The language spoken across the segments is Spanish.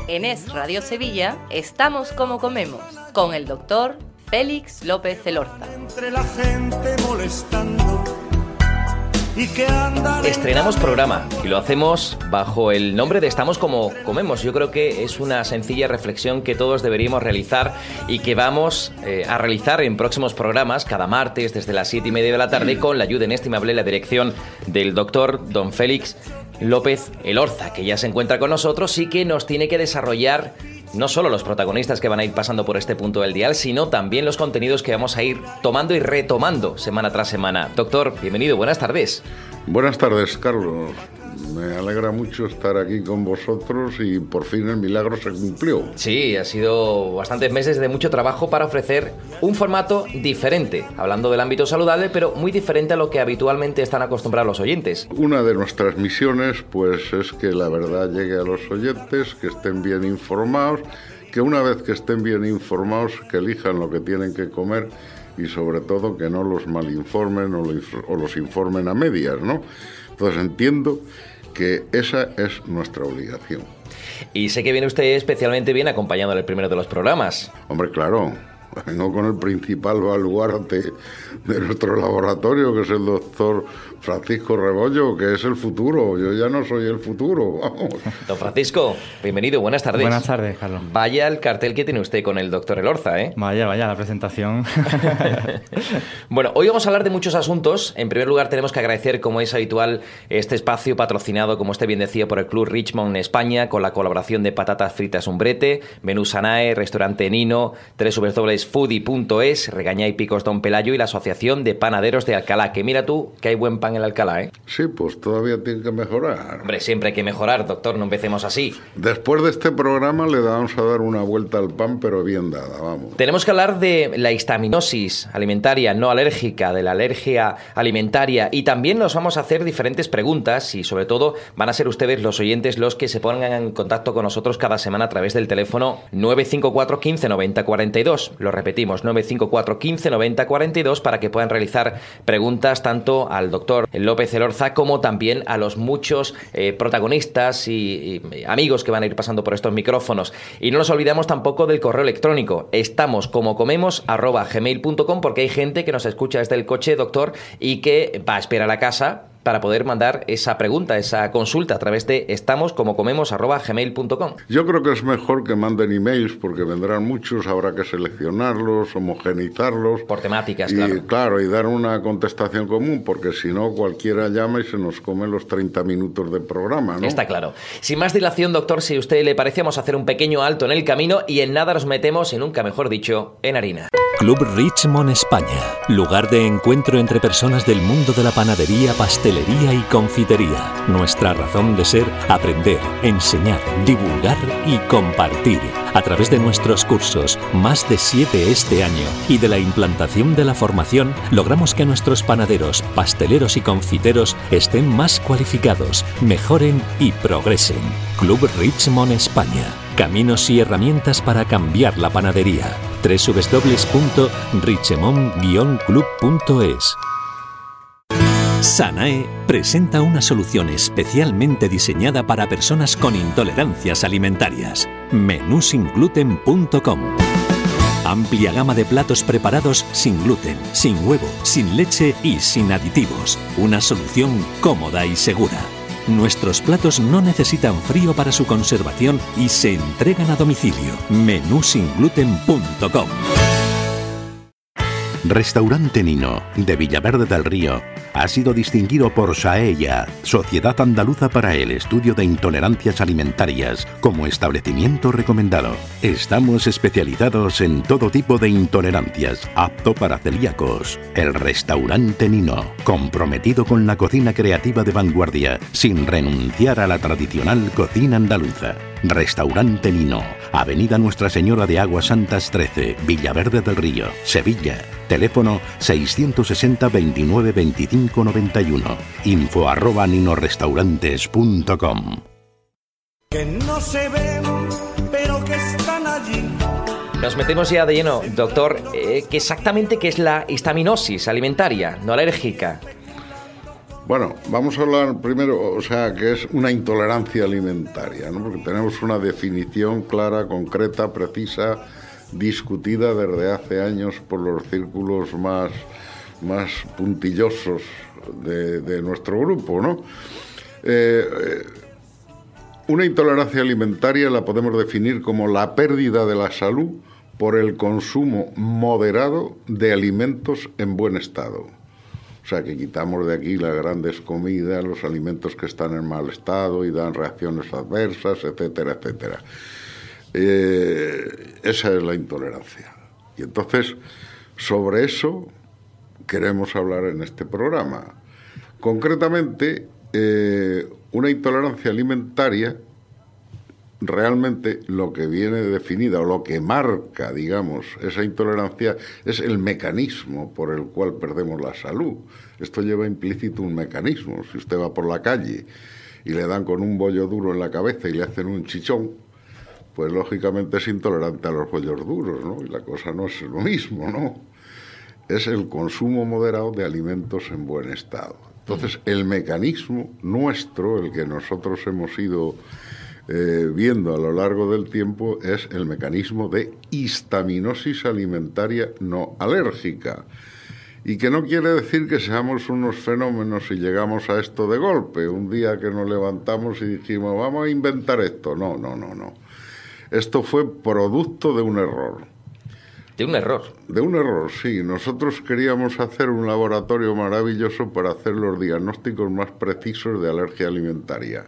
En Es Radio Sevilla, Estamos como comemos, con el doctor Félix López Elorza. Entre la gente molestando. Estrenamos programa y lo hacemos bajo el nombre de Estamos como comemos. Yo creo que es una sencilla reflexión que todos deberíamos realizar y que vamos a realizar en próximos programas cada martes desde las 7:30 de la tarde con la ayuda inestimable y la dirección del doctor don Félix López Elorza, que ya se encuentra con nosotros y que nos tiene que desarrollar no solo los protagonistas que van a ir pasando por este punto del dial, sino también los contenidos que vamos a ir tomando y retomando semana tras semana. Doctor, bienvenido, buenas tardes. Buenas tardes, Carlos. Me alegra mucho estar aquí con vosotros y por fin el milagro se cumplió. Sí, ha sido bastantes meses de mucho trabajo para ofrecer un formato diferente, hablando del ámbito saludable, pero muy diferente a lo que habitualmente están acostumbrados los oyentes. Una de nuestras misiones, pues, es que la verdad llegue a los oyentes, que estén bien informados, que una vez que estén bien informados, que elijan lo que tienen que comer y sobre todo que no los malinformen o los informen a medias, ¿no? Entonces entiendo que esa es nuestra obligación. Y sé que viene usted especialmente bien acompañado en el primero de los programas. Hombre, claro, vengo con el principal baluarte de nuestro laboratorio, que es el doctor Francisco Rebollo, que es el futuro. Yo ya no soy el futuro, vamos. Don Francisco, bienvenido, buenas tardes. Buenas tardes, Carlos. Vaya el cartel que tiene usted con el doctor Elorza, ¿eh? Vaya, la presentación. Bueno, hoy vamos a hablar de muchos asuntos. En primer lugar, tenemos que agradecer, como es habitual, este espacio patrocinado, como usted bien decía, por el Club Richmond España, con la colaboración de Patatas Fritas Umbrete, Menú Sanae, Restaurante Nino, www.foodie.es, Regañá y Picos Don Pelayo y la Asociación de Panaderos de Alcalá. Que mira tú, que hay buen pan en Alcalá, ¿eh? Sí, pues todavía tiene que mejorar. Hombre, siempre hay que mejorar, doctor, no empecemos así. Después de este programa le vamos a dar una vuelta al pan, pero bien dada, vamos. Tenemos que hablar de la histaminosis alimentaria no alérgica, de la alergia alimentaria, y también nos vamos a hacer diferentes preguntas y sobre todo van a ser ustedes los oyentes los que se pongan en contacto con nosotros cada semana a través del teléfono 954 15 90 42. Lo repetimos, 954 15 90 42 para que puedan realizar preguntas tanto al doctor López Elorza como también a los muchos protagonistas y amigos que van a ir pasando por estos micrófonos. Y no nos olvidamos tampoco del correo electrónico, estamoscomocomemos@gmail.com, porque hay gente que nos escucha desde el coche, doctor, y que va a esperar a casa para poder mandar esa pregunta, esa consulta a través de estamoscomocomemos@gmail.com. Yo creo que es mejor que manden emails porque vendrán muchos, habrá que seleccionarlos, homogeneizarlos. Por temáticas, y, claro. Claro, y dar una contestación común, porque si no cualquiera llama y se nos comen los 30 minutos de programa, ¿no? Está claro. Sin más dilación, doctor, si a usted le parece, vamos a hacer un pequeño alto en el camino y en nada nos metemos, y nunca mejor dicho, en harina. Club Richmond España, lugar de encuentro entre personas del mundo de la panadería, pastelería y confitería. Nuestra razón de ser, aprender, enseñar, divulgar y compartir. A través de nuestros cursos, más de 7 este año, y de la implantación de la formación, logramos que nuestros panaderos, pasteleros y confiteros estén más cualificados, mejoren y progresen. Club Richmond España. Caminos y herramientas para cambiar la panadería. www.richemont-club.es. Sanae presenta una solución especialmente diseñada para personas con intolerancias alimentarias. Menusingluten.com. Amplia gama de platos preparados sin gluten, sin huevo, sin leche y sin aditivos. Una solución cómoda y segura. Nuestros platos no necesitan frío para su conservación y se entregan a domicilio. Menusingluten.com. Restaurante Nino, de Villaverde del Río, ha sido distinguido por SAEA, Sociedad Andaluza para el Estudio de Intolerancias Alimentarias, como establecimiento recomendado. Estamos especializados en todo tipo de intolerancias, apto para celíacos. El Restaurante Nino, comprometido con la cocina creativa de vanguardia, sin renunciar a la tradicional cocina andaluza. Restaurante Nino, Avenida Nuestra Señora de Aguas Santas 13, Villaverde del Río, Sevilla. Teléfono 660 29 25 91. info@ninorestaurantes.com. Que no se ven, pero que están allí. Nos metemos ya de lleno, doctor. ¿Qué exactamente qué es la histaminosis alimentaria no alérgica? Bueno, vamos a hablar primero, o sea, que es una intolerancia alimentaria, ¿no? Porque tenemos una definición clara, concreta, precisa, discutida desde hace años por los círculos más puntillosos de nuestro grupo, ¿no? Una intolerancia alimentaria la podemos definir como la pérdida de la salud por el consumo moderado de alimentos en buen estado. O sea, que quitamos de aquí las grandes comidas, los alimentos que están en mal estado y dan reacciones adversas, etcétera, etcétera. Esa es la intolerancia. Y entonces, sobre eso queremos hablar en este programa. Concretamente, una intolerancia alimentaria, realmente lo que viene definida o lo que marca, digamos, esa intolerancia es el mecanismo por el cual perdemos la salud. Esto lleva implícito un mecanismo. Si usted va por la calle y le dan con un bollo duro en la cabeza y le hacen un chichón, pues lógicamente es intolerante a los bollos duros, ¿no? Y la cosa no es lo mismo, ¿no? Es el consumo moderado de alimentos en buen estado. Entonces, el mecanismo nuestro, el que nosotros hemos ido viendo a lo largo del tiempo, es el mecanismo de histaminosis alimentaria no alérgica. Y que no quiere decir que seamos unos fenómenos y llegamos a esto de golpe, un día que nos levantamos y dijimos, vamos a inventar esto. No. Esto fue producto de un error. ¿De un error? De un error, sí. Nosotros queríamos hacer un laboratorio maravilloso para hacer los diagnósticos más precisos de alergia alimentaria.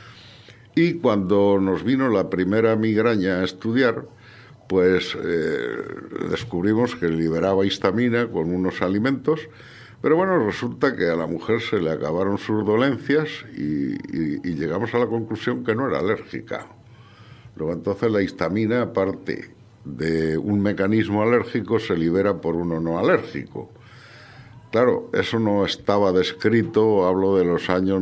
Y cuando nos vino la primera migraña a estudiar, pues descubrimos que liberaba histamina con unos alimentos, pero bueno, resulta que a la mujer se le acabaron sus dolencias y llegamos a la conclusión que no era alérgica. Luego entonces la histamina, aparte de un mecanismo alérgico, se libera por uno no alérgico. Claro, eso no estaba descrito, hablo de los años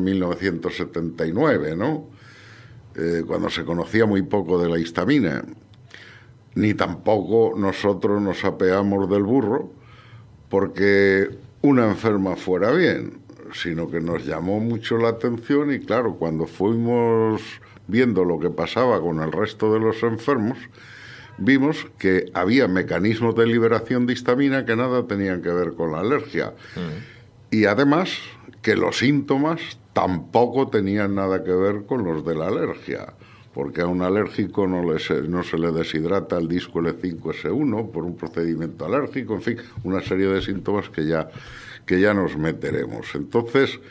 1979, ¿no? Cuando se conocía muy poco de la histamina, ni tampoco nosotros nos apeamos del burro porque una enferma fuera bien, sino que nos llamó mucho la atención y claro, cuando fuimos viendo lo que pasaba con el resto de los enfermos, vimos que había mecanismos de liberación de histamina que nada tenían que ver con la alergia. Y además que los síntomas tampoco tenían nada que ver con los de la alergia, porque a un alérgico no se le deshidrata el disco L5S1 por un procedimiento alérgico, en fin, una serie de síntomas que ya nos meteremos. Entonces,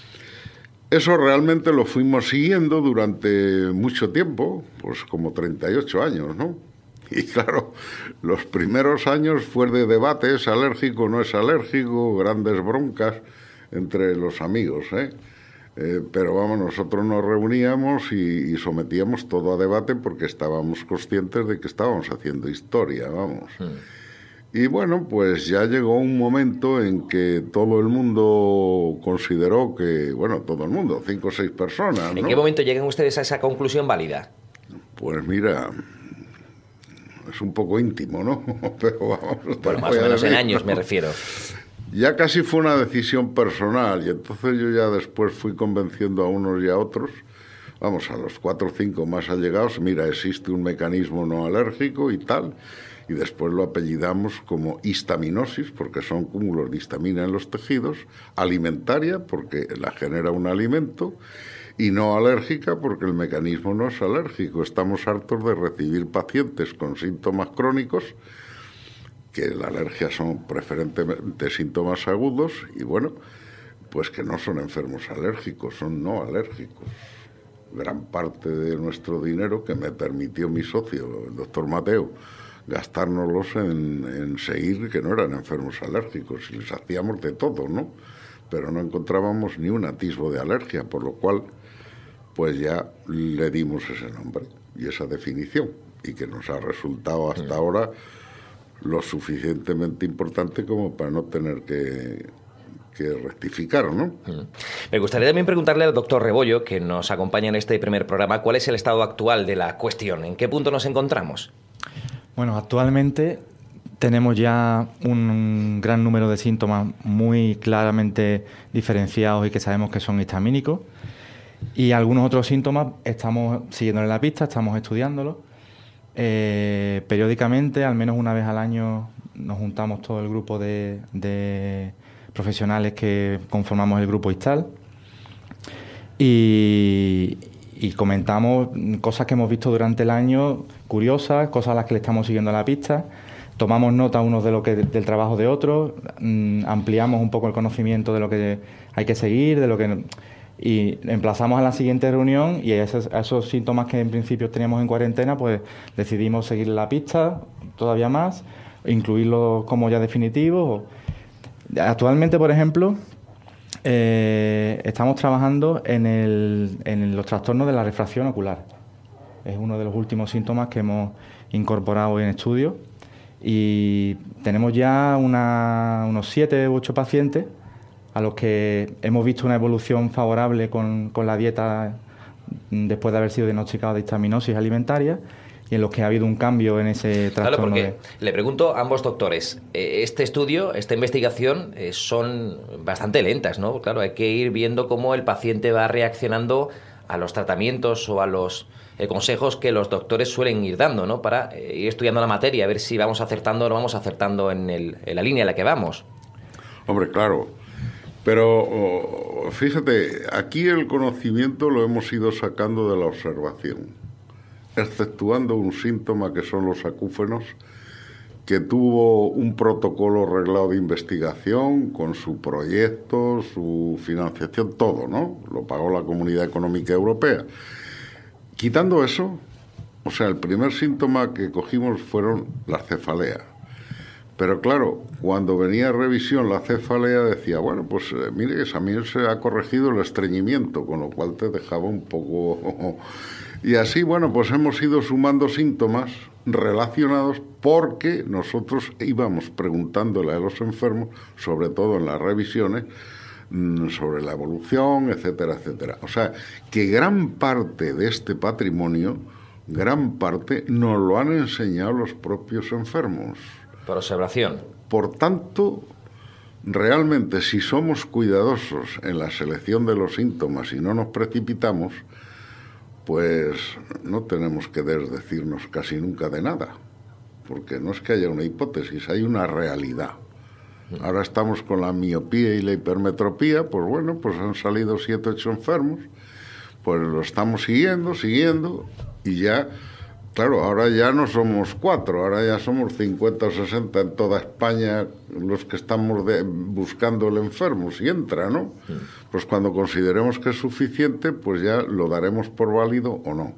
eso realmente lo fuimos siguiendo durante mucho tiempo, pues como 38 años, ¿no? Y claro, los primeros años fue de debates, alérgico, no es alérgico, grandes broncas entre los amigos, pero vamos, nosotros nos reuníamos y sometíamos todo a debate porque estábamos conscientes de que estábamos haciendo historia, vamos. Y bueno, pues ya llegó un momento en que todo el mundo consideró que, bueno, todo el mundo, 5 o 6 personas, ¿no? ¿En qué momento llegan ustedes a esa conclusión válida? Pues mira, es un poco íntimo, ¿no? Pero vamos, bueno, más o menos en años me refiero. Ya casi fue una decisión personal y entonces yo ya después fui convenciendo a unos y a otros, vamos, a los 4 o 5 más allegados, mira, existe un mecanismo no alérgico y tal, y después lo apellidamos como histaminosis, porque son cúmulos de histamina en los tejidos, alimentaria, porque la genera un alimento, y no alérgica, porque el mecanismo no es alérgico. Estamos hartos de recibir pacientes con síntomas crónicos, que la alergia son preferentemente síntomas agudos, y bueno, pues que no son enfermos alérgicos, son no alérgicos. Gran parte de nuestro dinero que me permitió mi socio, el doctor Mateo, gastárnoslos en seguir que no eran enfermos alérgicos, y les hacíamos de todo, ¿no? Pero no encontrábamos ni un atisbo de alergia, por lo cual pues ya le dimos ese nombre y esa definición, y que nos ha resultado hasta ahora lo suficientemente importante como para no tener que rectificar, ¿no? Me gustaría también preguntarle al doctor Rebollo, que nos acompaña en este primer programa, ¿cuál es el estado actual de la cuestión? ¿En qué punto nos encontramos? Bueno, actualmente tenemos ya un gran número de síntomas muy claramente diferenciados y que sabemos que son histamínicos. Y algunos otros síntomas estamos siguiéndole la pista, estamos estudiándolos. Periódicamente, al menos una vez al año, nos juntamos todo el grupo de profesionales que conformamos el grupo ISTAL y comentamos cosas que hemos visto durante el año, curiosas, cosas a las que le estamos siguiendo la pista. Tomamos nota unos del trabajo de otros, ampliamos un poco el conocimiento de lo que hay que seguir, y emplazamos a la siguiente reunión, y a esos síntomas que en principio teníamos en cuarentena, pues decidimos seguir la pista todavía más, incluirlos como ya definitivos. Actualmente, por ejemplo, estamos trabajando en los trastornos de la refracción ocular. Es uno de los últimos síntomas que hemos incorporado en estudio, y tenemos ya unos 7 u 8 pacientes a los que hemos visto una evolución favorable con la dieta después de haber sido diagnosticados de histaminosis alimentaria, y en los que ha habido un cambio en ese trastorno. Claro, porque le pregunto a ambos doctores, este estudio, esta investigación son bastante lentas, ¿no? Claro, hay que ir viendo cómo el paciente va reaccionando a los tratamientos o a los consejos que los doctores suelen ir dando, ¿no? Para ir estudiando la materia, a ver si vamos acertando o no vamos acertando en la línea en la que vamos. Hombre, claro. Pero fíjate, aquí el conocimiento lo hemos ido sacando de la observación, exceptuando un síntoma que son los acúfenos, que tuvo un protocolo reglado de investigación con su proyecto, su financiación, todo, ¿no? Lo pagó la Comunidad Económica Europea. Quitando eso, o sea, el primer síntoma que cogimos fueron la cefalea. Pero claro, cuando venía a revisión la cefalea decía, bueno, pues mire, también se ha corregido el estreñimiento, con lo cual te dejaba un poco... Y así, bueno, pues hemos ido sumando síntomas relacionados, porque nosotros íbamos preguntándole a los enfermos, sobre todo en las revisiones, sobre la evolución, etcétera, etcétera. O sea, que gran parte de este patrimonio, gran parte, nos lo han enseñado los propios enfermos. Por observación. Por tanto, realmente, si somos cuidadosos en la selección de los síntomas y no nos precipitamos, pues no tenemos que desdecirnos casi nunca de nada, porque no es que haya una hipótesis, hay una realidad. Ahora estamos con la miopía y la hipermetropía, pues bueno, pues han salido 7 o 8 enfermos, pues lo estamos siguiendo, y ya, claro, ahora ya no somos 4, ahora ya somos 50 o 60 en toda España los que estamos buscando el enfermo, si entra, ¿no? Pues cuando consideremos que es suficiente, pues ya lo daremos por válido o no.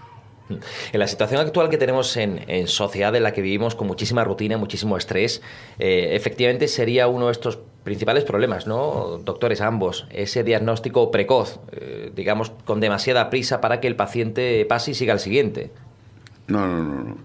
En la situación actual que tenemos en sociedad, en la que vivimos con muchísima rutina, muchísimo estrés, efectivamente sería uno de estos principales problemas, ¿no, doctores, ambos? Ese diagnóstico precoz, digamos, con demasiada prisa para que el paciente pase y siga al siguiente. No.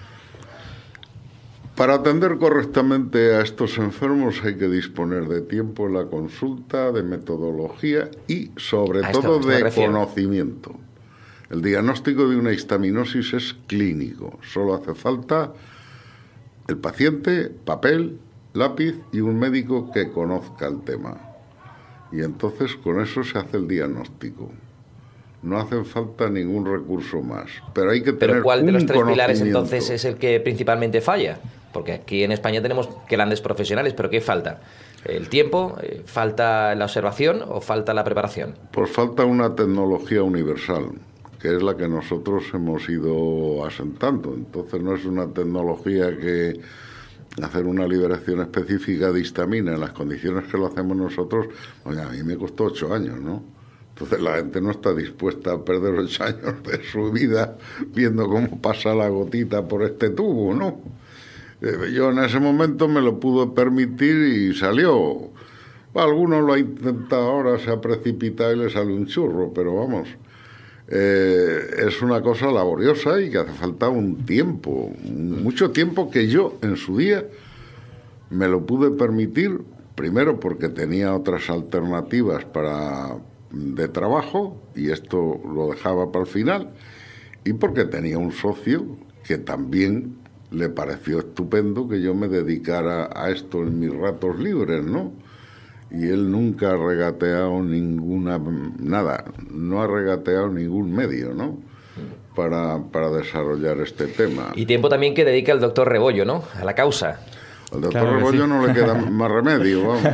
Para atender correctamente a estos enfermos hay que disponer de tiempo en la consulta, de metodología y, sobre todo, de conocimiento. El diagnóstico de una histaminosis es clínico. Solo hace falta el paciente, papel, lápiz y un médico que conozca el tema. Y entonces con eso se hace el diagnóstico. No hace falta ningún recurso más. Pero hay que tener un conocimiento. ¿Pero cuál de los 3 pilares entonces es el que principalmente falla? Porque aquí en España tenemos grandes profesionales, pero ¿qué falta? ¿El tiempo? ¿Falta la observación o falta la preparación? Pues falta una tecnología universal, que es la que nosotros hemos ido asentando. Entonces no es una tecnología que hacer una liberación específica de histamina en las condiciones que lo hacemos nosotros. Oye, a mí me costó 8 años, ¿no? Entonces la gente no está dispuesta a perder 8 años de su vida viendo cómo pasa la gotita por este tubo, ¿no? Yo en ese momento me lo pude permitir y salió. Algunos lo ha intentado ahora, se ha precipitado y le sale un churro, pero vamos, es una cosa laboriosa y que hace falta un tiempo, mucho tiempo, que yo en su día me lo pude permitir, primero porque tenía otras alternativas de trabajo y esto lo dejaba para el final, y porque tenía un socio que también le pareció estupendo que yo me dedicara a esto en mis ratos libres, ¿no? Y él nunca ha regateado nada, no ha regateado ningún medio, ¿no? Para desarrollar este tema. Y tiempo también que dedica el doctor Rebollo, ¿no? A la causa. Al doctor Rebollo no le queda más remedio, vamos.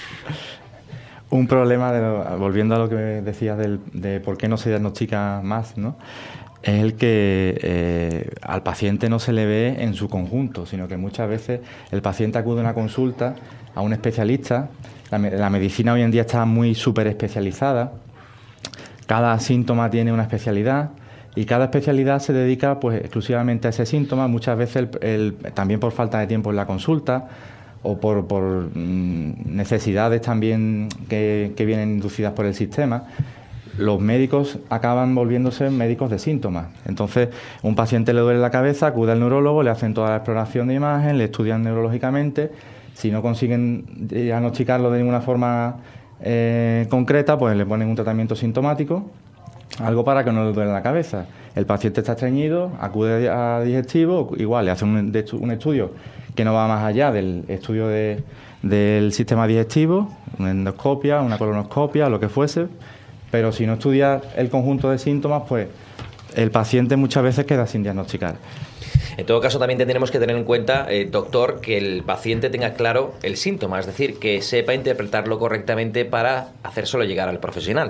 Un problema, volviendo a lo que decías de por qué no se diagnostica más, ¿no? Es el que al paciente no se le ve en su conjunto, sino que muchas veces el paciente acude a una consulta a un especialista. La medicina hoy en día está muy súper especializada. Cada síntoma tiene una especialidad y cada especialidad se dedica pues exclusivamente a ese síntoma. Muchas veces también por falta de tiempo en la consulta o por necesidades también que vienen inducidas por el sistema. Los médicos acaban volviéndose médicos de síntomas. Entonces, un paciente le duele la cabeza, acude al neurólogo, le hacen toda la exploración de imagen, le estudian neurológicamente. Si no consiguen diagnosticarlo de ninguna forma concreta, pues le ponen un tratamiento sintomático, algo para que no le duele la cabeza. El paciente está estreñido, acude a digestivo, igual le hacen un estudio que no va más allá del estudio del sistema digestivo, una endoscopia, una colonoscopia, lo que fuese. Pero si no estudia el conjunto de síntomas, pues el paciente muchas veces queda sin diagnosticar. En todo caso, también tendremos que tener en cuenta, doctor, que el paciente tenga claro el síntoma, es decir, que sepa interpretarlo correctamente para hacérselo llegar al profesional.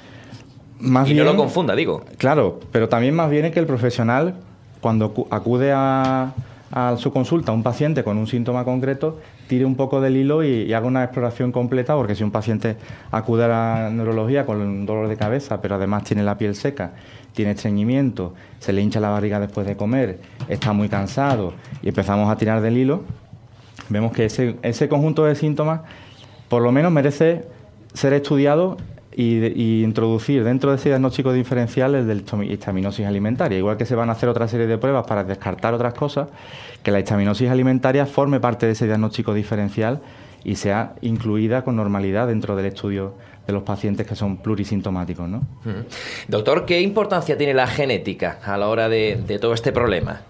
No lo confunda, digo. Claro, pero también más bien es que el profesional, cuando acude a su consulta a un paciente con un síntoma concreto, tire un poco del hilo y haga una exploración completa, porque si un paciente acude a la neurología con un dolor de cabeza, pero además tiene la piel seca, tiene estreñimiento, se le hincha la barriga después de comer, está muy cansado y empezamos a tirar del hilo, vemos que ese conjunto de síntomas por lo menos merece ser estudiado y introducir dentro de ese diagnóstico diferencial el del histaminosis alimentaria, igual que se van a hacer otra serie de pruebas para descartar otras cosas, que la histaminosis alimentaria forme parte de ese diagnóstico diferencial y sea incluida con normalidad dentro del estudio de los pacientes que son plurisintomáticos, ¿no? Doctor, ¿qué importancia tiene la genética a la hora de todo este problema?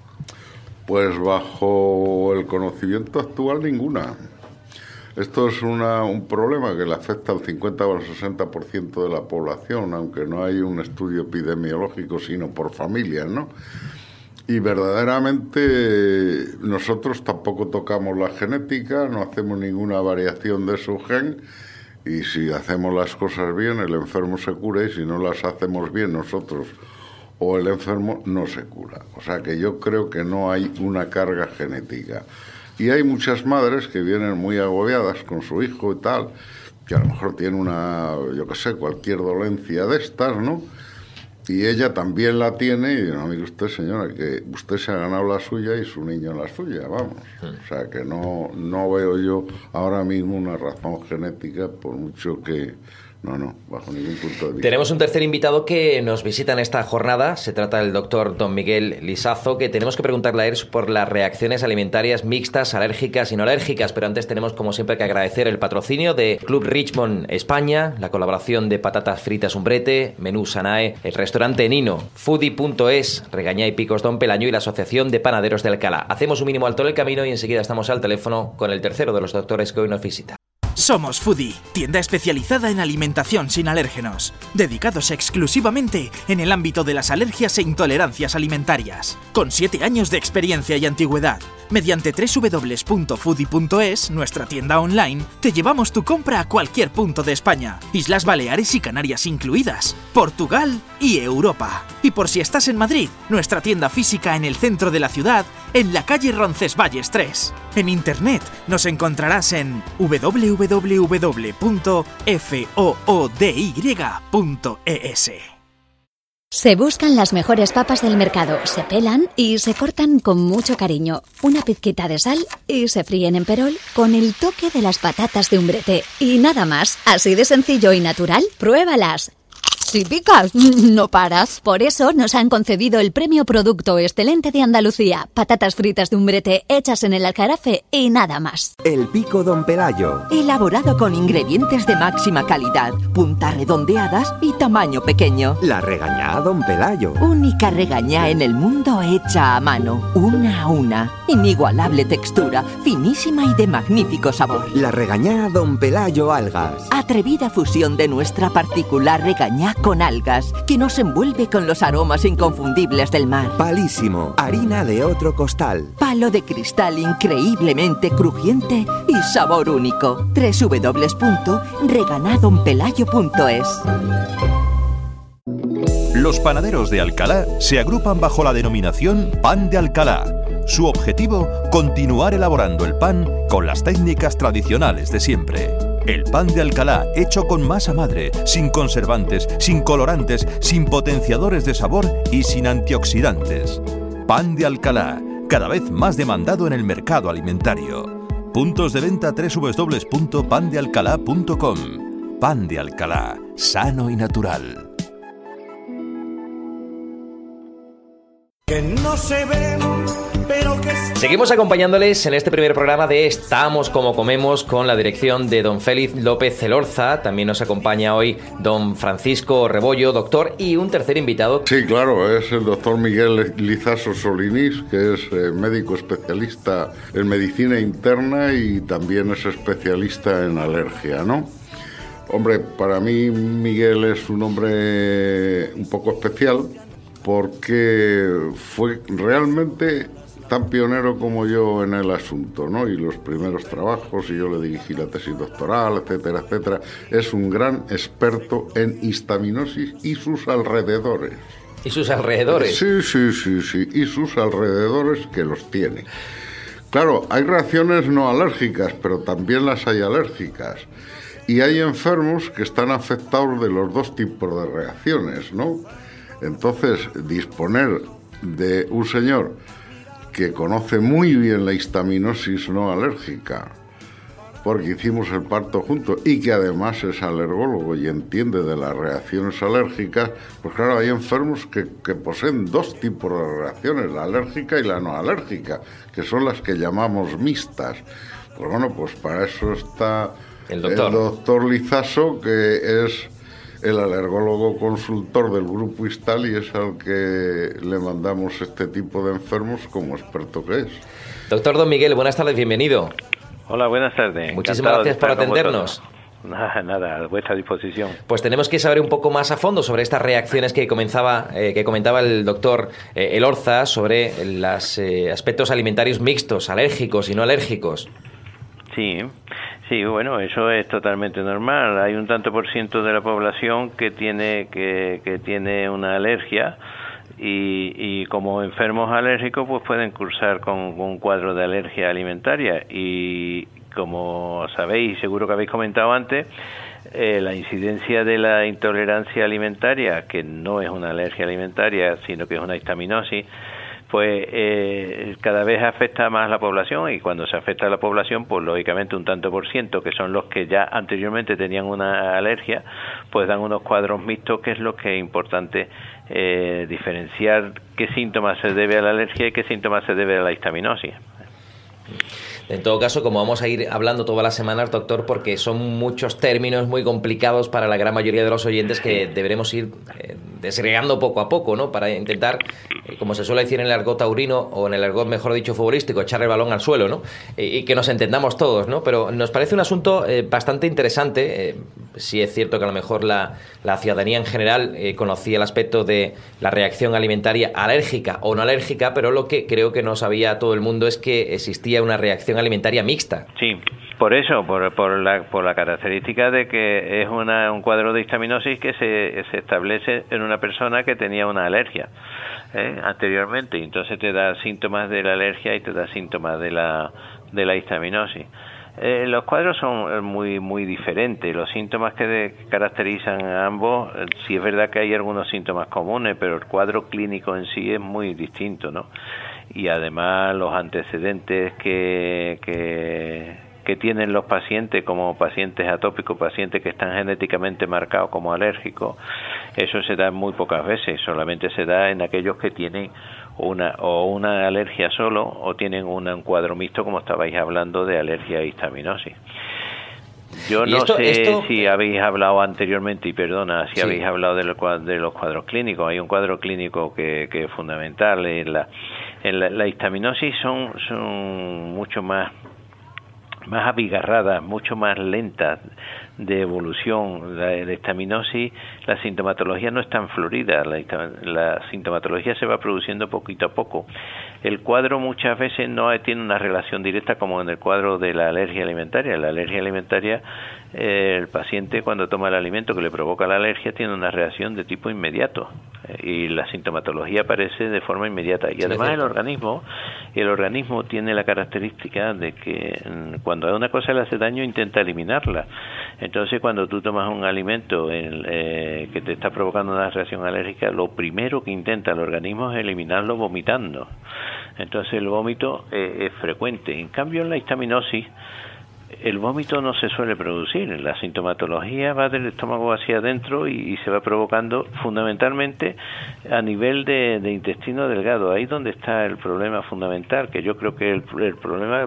Pues bajo el conocimiento actual ninguna. Esto es un problema que le afecta al 50 o al 60% de la población, aunque no hay un estudio epidemiológico, sino por familias, ¿no? Y verdaderamente nosotros tampoco tocamos la genética, no hacemos ninguna variación de su gen, y si hacemos las cosas bien, el enfermo se cura, y si no las hacemos bien nosotros o el enfermo, no se cura. O sea que yo creo que no hay una carga genética. Y hay muchas madres que vienen muy agobiadas con su hijo y tal, que a lo mejor tiene cualquier dolencia de estas, ¿no? Y ella también la tiene, y no, mire usted, señora, que usted se ha ganado la suya y su niño la suya, vamos. O sea que no veo yo ahora mismo una razón genética, por mucho que... No, bajo ningún punto de vista. Tenemos un tercer invitado que nos visita en esta jornada. Se trata del doctor don Miguel Lisazo, que tenemos que preguntarle a él por las reacciones alimentarias mixtas, alérgicas y no alérgicas. Pero antes tenemos, como siempre, que agradecer el patrocinio de Club Richmond España, la colaboración de Patatas Fritas Umbrete, Menú Sanae, el restaurante Nino, Foodie.es, Regañá y Picos Don Pelayo y la Asociación de Panaderos de Alcalá. Hacemos un mínimo alto en el camino y enseguida estamos al teléfono con el tercero de los doctores que hoy nos visita. Somos Foodie, tienda especializada en alimentación sin alérgenos, dedicados exclusivamente en el ámbito de las alergias e intolerancias alimentarias, con 7 años de experiencia y antigüedad. Mediante www.foodie.es, nuestra tienda online, te llevamos tu compra a cualquier punto de España, Islas Baleares y Canarias incluidas, Portugal y Europa. Y por si estás en Madrid, nuestra tienda física en el centro de la ciudad, en la calle Roncesvalles 3. En internet nos encontrarás en www.foody.es. Se buscan las mejores papas del mercado, se pelan y se cortan con mucho cariño. Una pizquita de sal y se fríen en perol con el toque de las patatas de Umbrete. Y nada más, así de sencillo y natural, pruébalas. Si picas, no paras. Por eso nos han concedido el premio Producto Excelente de Andalucía. Patatas fritas de Umbrete hechas en el Aljarafe y nada más. El Pico Don Pelayo. Elaborado con ingredientes de máxima calidad, puntas redondeadas y tamaño pequeño. La regañá Don Pelayo. Única regañá en el mundo hecha a mano, una a una. Inigualable textura, finísima y de magnífico sabor. La regañá Don Pelayo Algas. Atrevida fusión de nuestra particular regañá con algas, que nos envuelve con los aromas inconfundibles del mar. Palísimo, harina de otro costal. Palo de cristal increíblemente crujiente y sabor único. www.reganadonpelayo.es. Los panaderos de Alcalá se agrupan bajo la denominación Pan de Alcalá. Su objetivo, continuar elaborando el pan con las técnicas tradicionales de siempre. El pan de Alcalá, hecho con masa madre, sin conservantes, sin colorantes, sin potenciadores de sabor y sin antioxidantes. Pan de Alcalá, cada vez más demandado en el mercado alimentario. Puntos de venta www.pandealcalá.com. Pan de Alcalá, sano y natural. Que no se ven, pero que... Seguimos acompañándoles en este primer programa de Estamos como comemos con la dirección de don Félix López Elorza. También nos acompaña hoy don Francisco Rebollo, doctor, y un tercer invitado. Sí, claro, es el doctor Miguel Lizaso Solinís, que es médico especialista en medicina interna y también es especialista en alergia, ¿no? Hombre, para mí Miguel es un hombre un poco especial porque fue realmente tan pionero como yo en el asunto, ¿no? Y los primeros trabajos, y yo le dirigí la tesis doctoral, etcétera, etcétera. Es un gran experto en histaminosis y sus alrededores. ¿Y sus alrededores? Sí, y sus alrededores, que los tiene. Claro, hay reacciones no alérgicas, pero también las hay alérgicas. Y hay enfermos que están afectados de los dos tipos de reacciones, ¿no? Entonces, disponer de un señor que conoce muy bien la histaminosis no alérgica, porque hicimos el parto juntos, y que además es alergólogo y entiende de las reacciones alérgicas, pues claro, hay enfermos que poseen dos tipos de reacciones, la alérgica y la no alérgica, que son las que llamamos mixtas. Pues bueno, pues para eso está el doctor Lizaso, que es el alergólogo consultor del Grupo Istal y es al que le mandamos este tipo de enfermos como experto que es. Doctor Don Miguel, buenas tardes, bienvenido. Hola, buenas tardes. Muchísimas gracias por atendernos. Nada, a vuestra disposición. Pues tenemos que saber un poco más a fondo sobre estas reacciones que comentaba el doctor Elorza sobre los aspectos alimentarios mixtos, alérgicos y no alérgicos. Sí, bueno, eso es totalmente normal. Hay un tanto por ciento de la población que tiene una alergia y como enfermos alérgicos pues pueden cursar con un cuadro de alergia alimentaria y como sabéis, seguro que habéis comentado antes, la incidencia de la intolerancia alimentaria, que no es una alergia alimentaria, sino que es una histaminosis, pues cada vez afecta más a la población, y cuando se afecta a la población, pues lógicamente un tanto por ciento, que son los que ya anteriormente tenían una alergia, pues dan unos cuadros mixtos, que es lo que es importante diferenciar qué síntomas se debe a la alergia y qué síntomas se debe a la histaminosis. En todo caso, como vamos a ir hablando todas las semanas, doctor, porque son muchos términos muy complicados para la gran mayoría de los oyentes que deberemos ir desgregando poco a poco, ¿no? Para intentar, como se suele decir en el argot taurino, o en el argot, mejor dicho, futbolístico, echar el balón al suelo, ¿no? Y que nos entendamos todos, ¿no? Pero nos parece un asunto bastante interesante. Sí es cierto que a lo mejor la ciudadanía en general conocía el aspecto de la reacción alimentaria alérgica o no alérgica, pero lo que creo que no sabía todo el mundo es que existía una reacción alimentaria mixta. Sí, por eso, por la característica de que es un cuadro de histaminosis que se establece en una persona que tenía una alergia anteriormente, y entonces te da síntomas de la alergia y te da síntomas de la histaminosis. Los cuadros son muy diferentes. Los síntomas que caracterizan a ambos, sí es verdad que hay algunos síntomas comunes, pero el cuadro clínico en sí es muy distinto, ¿no? Y además los antecedentes que tienen los pacientes, como pacientes atópicos, pacientes que están genéticamente marcados como alérgicos, Eso se da muy pocas veces, solamente se da en aquellos que tienen una alergia solo o tienen un cuadro mixto, como estabais hablando de alergia a histaminosis. Yo no sé si habéis hablado anteriormente, y perdona, si habéis hablado de los cuadros clínicos. Hay un cuadro clínico que es fundamental. La histaminosis son mucho más abigarradas, mucho más lentas de evolución. La histaminosis, la sintomatología no es tan florida, la sintomatología se va produciendo poquito a poco. El cuadro muchas veces no tiene una relación directa como en el cuadro de la alergia alimentaria. La alergia alimentaria, el paciente cuando toma el alimento que le provoca la alergia tiene una reacción de tipo inmediato y la sintomatología aparece de forma inmediata. Y además el organismo tiene la característica de que cuando a una cosa le hace daño intenta eliminarla. Entonces, cuando tú tomas un alimento que te está provocando una reacción alérgica, lo primero que intenta el organismo es eliminarlo vomitando. Entonces, el vómito es frecuente. En cambio, en la histaminosis, el vómito no se suele producir. La sintomatología va del estómago hacia adentro y se va provocando fundamentalmente a nivel de intestino delgado. Ahí donde está el problema fundamental, que yo creo que el problema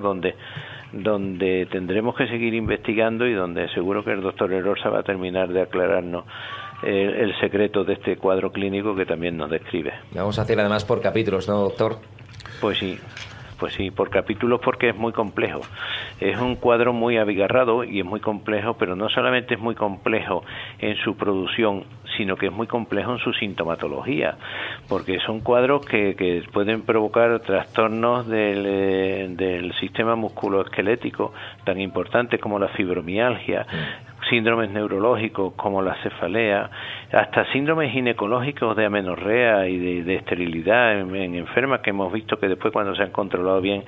donde tendremos que seguir investigando y donde seguro que el doctor Elorza va a terminar de aclararnos el secreto de este cuadro clínico que también nos describe. Vamos a hacer además por capítulos, ¿no, doctor? Pues sí, por capítulos, porque es muy complejo. Es un cuadro muy abigarrado y es muy complejo, pero no solamente es muy complejo en su producción, sino que es muy complejo en su sintomatología, porque son cuadros que pueden provocar trastornos del sistema musculoesquelético tan importantes como la fibromialgia, síndromes neurológicos como la cefalea, hasta síndromes ginecológicos de amenorrea y de esterilidad en enfermas que hemos visto que después, cuando se han controlado bien,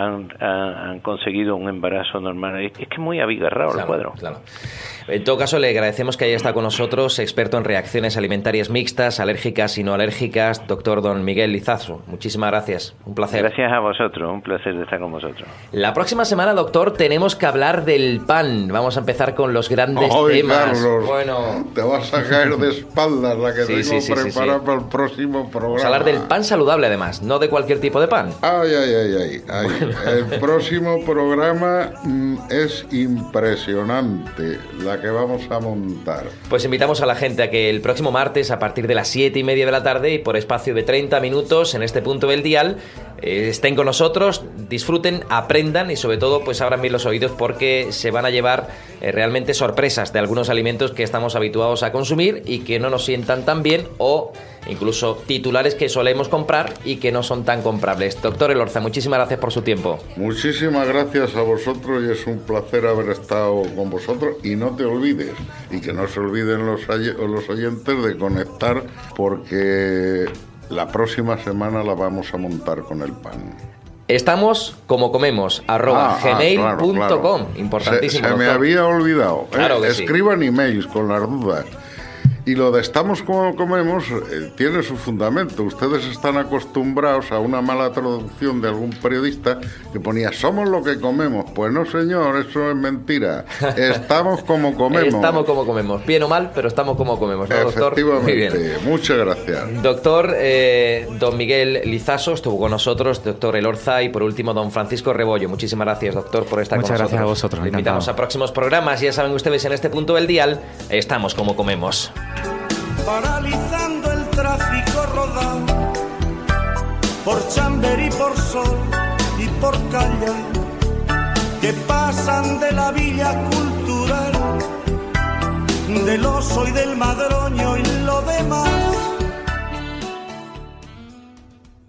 han conseguido un embarazo normal. Es que es muy abigarrado el cuadro. Claro. En todo caso, le agradecemos que haya estado con nosotros, experto en reacciones alimentarias mixtas, alérgicas y no alérgicas, doctor don Miguel Lizaso. Muchísimas gracias, un placer. Gracias a vosotros, un placer de estar con vosotros. La próxima semana, doctor, tenemos que hablar del pan. Vamos a empezar con los grandes temas. Carlos, bueno, te vas a caer de espaldas la que tengo preparada para el próximo programa. Vamos a hablar del pan saludable, además, no de cualquier tipo de pan. Ay. Bueno. El próximo programa es impresionante, la que vamos a montar. Pues invitamos a la gente a que el próximo martes, a partir de las 7:30 de la tarde y por espacio de 30 minutos en este punto del dial, estén con nosotros, disfruten, aprendan y sobre todo pues abran bien los oídos, porque se van a llevar realmente sorpresas de algunos alimentos que estamos habituados a consumir y que no nos sientan tan bien, o incluso titulares que solemos comprar y que no son tan comprables. Doctor Elorza, muchísimas gracias por su tiempo. Muchísimas gracias a vosotros y es un placer haber estado con vosotros. Y no te olvides, y que no se olviden los oyentes, de conectar, porque la próxima semana la vamos a montar con el pan. Estamos como comemos, @gmail.com. Claro. Importantísimo. Se me había olvidado. Claro que escriban emails con las dudas. Y lo de estamos como comemos tiene su fundamento. Ustedes están acostumbrados a una mala traducción de algún periodista que ponía somos lo que comemos. Pues no, señor, eso es mentira. Estamos como comemos. Estamos como comemos. Bien o mal, pero estamos como comemos, ¿no, doctor? Efectivamente. Muy bien. Muchas gracias. Doctor don Miguel Lizaso estuvo con nosotros, doctor Elorza, y por último don Francisco Rebollo. Muchísimas gracias, doctor, por estar con nosotros. Muchas gracias a vosotros. Le invitamos a próximos programas. Ya saben ustedes, en este punto del dial, estamos como comemos. Paralizando el tráfico rodado por Chamberí, por Sol y por Calla, que pasan de la villa cultural, del Oso y del Madroño y lo demás.